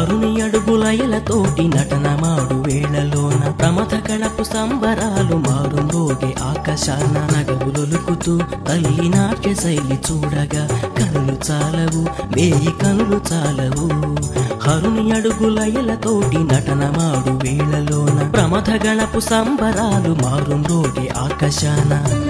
హరుని అడుగులయలతోటి నటనమాడు వేళలోన ప్రమథ గణపు సంబరాలు మారుందోగే ఆకాశాన నగవులొలుకుతూ తల్లి నాట్య శైలి చూడగా కనులు చాలవు వేయి కనులు చాలవు హరుని అడుగులయలతోటి నటనమాడు వేళలోన ప్రమథ గణపు సంబరాలు మారుందోగే ఆకాశాన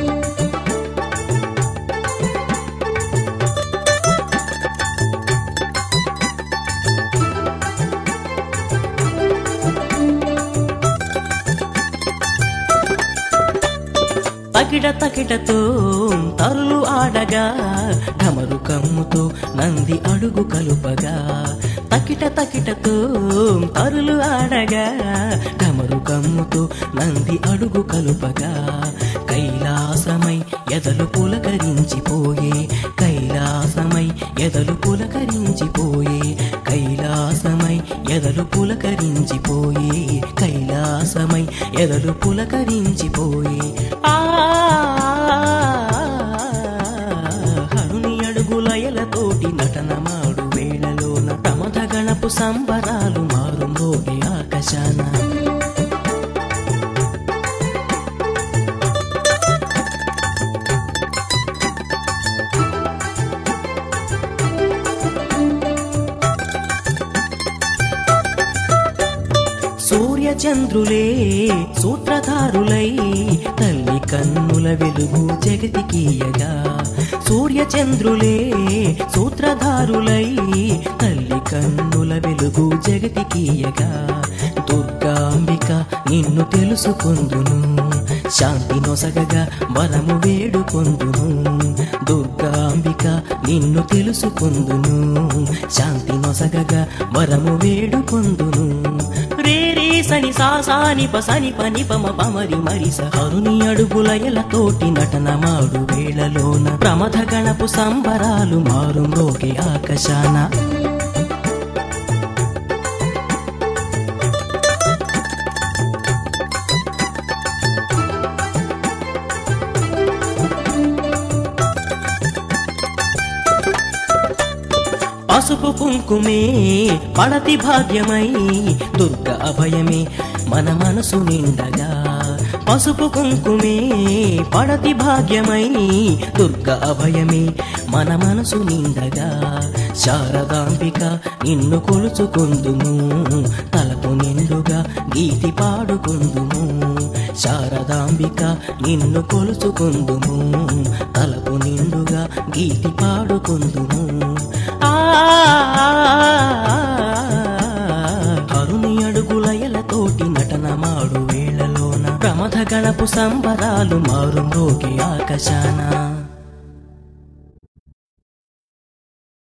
తకిట తకిటతో తరులు ఆడగా ఢమరు కమ్ముతో నంది అడుగు కలుపగా తకిట తకిటతో తరులు ఆడగా ఢమరు కమ్ముతో నంది అడుగు కలుపగా కైలాసమై ఎదలు పులకరించిపోయే కైలాసమై ఎదలు పులకరించిపోయే కైలాసమై ఎదలు పులకరించిపోయే కైలాసమై ఎదలు పులకరించిపోయే హరుని అడుగులయలతోటి నటనమాడు వేళలోన ప్రమథ గణపు సంబరాలు మారుందోగే ఆకాశాన సూర్య చంద్రులే సూత్రధారులై తల్లి కన్నుల వెలుగు జగతికీయగా సూర్య చంద్రులే సూత్రధారులై తల్లి కన్నుల వెలుగు జగతికీయగా దుర్గాంబిక నిన్ను తెలుసుకొందును శాంతి నొసగగా వరము వేడుకొందును దుర్గాంబిక నిన్ను తెలుసుకొందును శాంతి నొసగగా వరము వేడుకొందును రే రే సని సా సాని ప సని పని పమ పమరి మరిస హరుని అడుగులయలతోటి నటనమాడు వేళలోన ప్రమథ గణపు సంబరాలు మారుమ్రోగే ఆకాశాన పసుపు కుంకుమే పడతి భాగ్యమై దుర్గ అభయమే మన మనసు నిండగా పసుపు కుంకుమే పడతి భాగ్యమై దుర్గ అభయమే మన మనసు నిండగా శారదాంబిక నిన్ను కొలుచుకొందుము తలపు నిండుగా గీతి పాడుకొందుము శారదాంబిక నిన్ను కొలుచుకొందుము తలపు నిండుగా గీతి పాడుకొందుము హరుని అడుగులయలతోటి నటనమాడు వేళలోన ప్రమథ గణపు సంబరాలు మారుమ్రోగే ఆకాశాన